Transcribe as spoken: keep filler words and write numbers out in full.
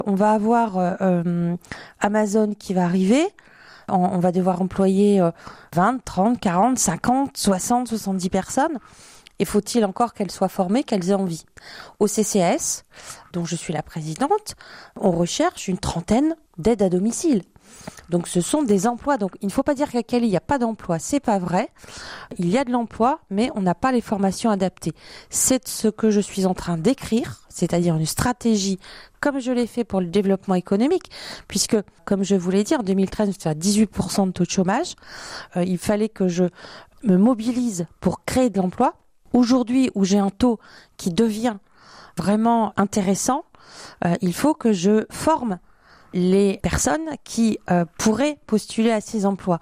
On va avoir euh, euh, Amazon qui va arriver. On, on va devoir employer euh, vingt, trente, quarante, cinquante, soixante, soixante-dix personnes. Et faut-il encore qu'elles soient formées, qu'elles aient envie. Au C C A S, dont je suis la présidente, on recherche une trentaine d'aides à domicile. Donc ce sont des emplois. Donc il ne faut pas dire qu'à Cali, il n'y a pas d'emploi. C'est pas vrai. Il y a de l'emploi, mais on n'a pas les formations adaptées. C'est ce que je suis en train d'écrire, c'est-à-dire une stratégie comme je l'ai fait pour le développement économique, puisque, comme je vous l'ai dit, en deux mille treize, c'était à dix-huit pour cent de taux de chômage. Euh, il fallait que je me mobilise pour créer de l'emploi. Aujourd'hui, où j'ai un taux qui devient vraiment intéressant, euh, il faut que je forme les personnes qui euh, pourraient postuler à ces emplois.